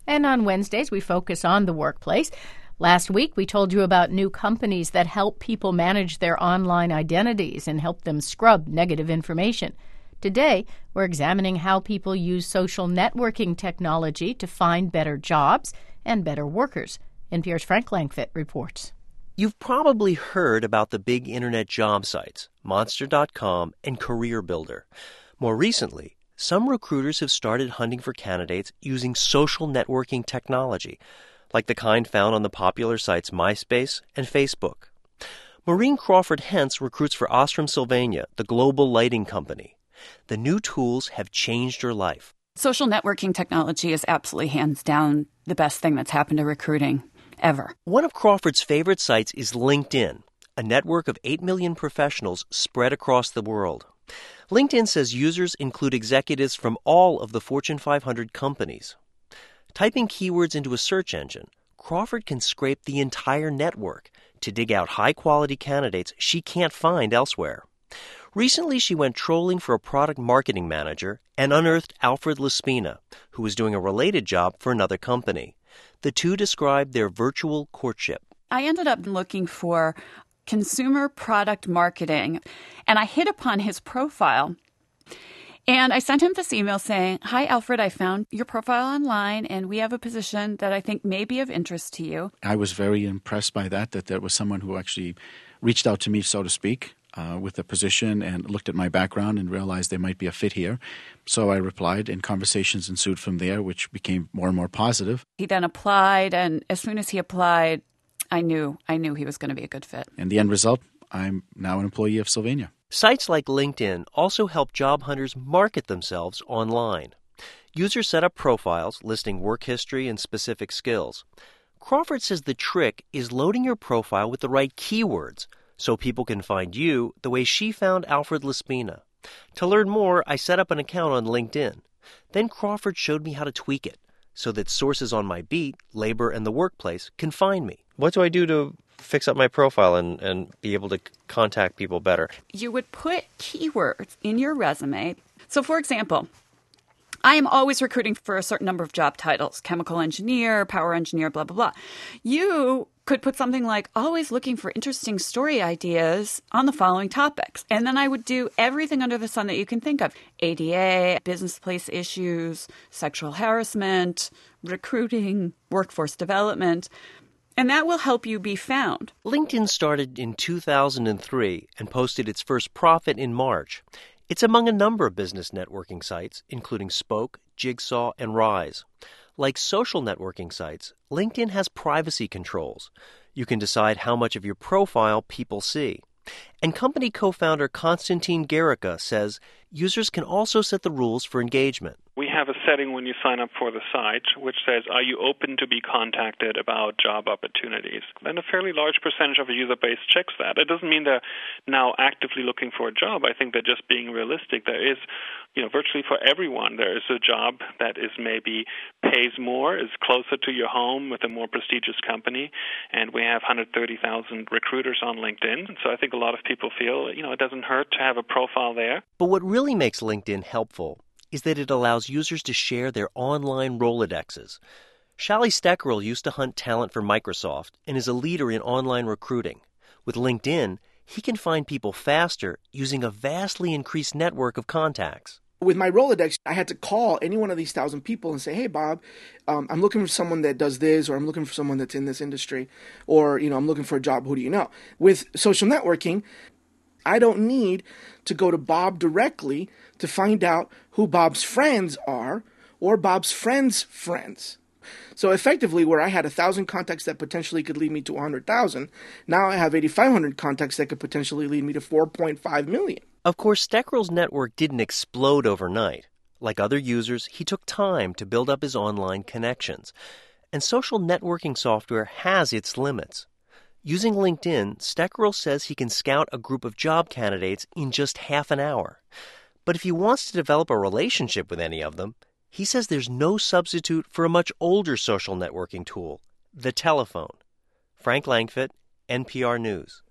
And on Wednesdays, we focus on the workplace. Last week, we told you about new companies that help people manage their online identities and help them scrub negative information. Today, we're examining how people use social networking technology to find better jobs and better workers. NPR's Frank Langfitt reports. You've probably heard about the big internet job sites, Monster.com and CareerBuilder. More recently, some recruiters have started hunting for candidates using social networking technology, like the kind found on the popular sites MySpace and Facebook. Maureen Crawford-Hentz recruits for Osram Sylvania, the global lighting company. The new tools have changed her life. Social networking technology is absolutely hands down the best thing that's happened to recruiting ever. One of Crawford's favorite sites is LinkedIn, a network of 8 million professionals spread across the world. LinkedIn says users include executives from all of the Fortune 500 companies. Typing keywords into a search engine, Crawford can scrape the entire network to dig out high-quality candidates she can't find elsewhere. Recently, she went trolling for a product marketing manager and unearthed Alfred Laspina, who was doing a related job for another company. The two described their virtual courtship. I ended up looking for consumer product marketing, and I hit upon his profile. And I sent him this email saying, "Hi, Alfred, I found your profile online, and we have a position that I think may be of interest to you." I was very impressed by that there was someone who actually reached out to me, so to speak, with a position and looked at my background and realized there might be a fit here. So I replied, and conversations ensued from there, which became more and more positive. He then applied, and as soon as he applied, I knew he was going to be a good fit. And the end result, I'm now an employee of Sylvania. Sites like LinkedIn also help job hunters market themselves online. Users set up profiles listing work history and specific skills. Crawford says the trick is loading your profile with the right keywords so people can find you the way she found Alfred Laspina. To learn more, I set up an account on LinkedIn. Then Crawford showed me how to tweak it so that sources on my beat, labor, and the workplace can find me. What do I do to fix up my profile and be able to contact people better? You would put keywords in your resume. So, for example, I am always recruiting for a certain number of job titles, chemical engineer, power engineer, blah, blah, blah. You could put something like always looking for interesting story ideas on the following topics. And then I would do everything under the sun that you can think of. ADA, business place issues, sexual harassment, recruiting, workforce development. And that will help you be found. LinkedIn started in 2003 and posted its first profit in March. It's among a number of business networking sites, including Spoke, Jigsaw, and Rise. Like social networking sites, LinkedIn has privacy controls. You can decide how much of your profile people see. And company co-founder Konstantin Gerica says users can also set the rules for engagement. We have a setting when you sign up for the site which says, are you open to be contacted about job opportunities? And a fairly large percentage of the user base checks that. It doesn't mean they're now actively looking for a job. I think they're just being realistic. There is, virtually for everyone, there is a job that is maybe pays more, is closer to your home with a more prestigious company. And we have 130,000 recruiters on LinkedIn. So I think a lot of people feel, it doesn't hurt to have a profile there. But what really makes LinkedIn helpful is that it allows users to share their online Rolodexes. Shally Steckerl used to hunt talent for Microsoft and is a leader in online recruiting. With LinkedIn, he can find people faster using a vastly increased network of contacts. With my Rolodex, I had to call any one of these 1,000 people and say, hey, Bob, I'm looking for someone that does this, or I'm looking for someone that's in this industry, or, I'm looking for a job. Who do you know? With social networking, I don't need to go to Bob directly to find out who Bob's friends are or Bob's friends' friends. So effectively, where I had 1,000 contacts that potentially could lead me to 100,000, now I have 8,500 contacts that could potentially lead me to 4.5 million. Of course, Steckerl's network didn't explode overnight. Like other users, he took time to build up his online connections. And social networking software has its limits. Using LinkedIn, Steckerl says he can scout a group of job candidates in just half an hour. But if he wants to develop a relationship with any of them, he says there's no substitute for a much older social networking tool, the telephone. Frank Langfitt, NPR News.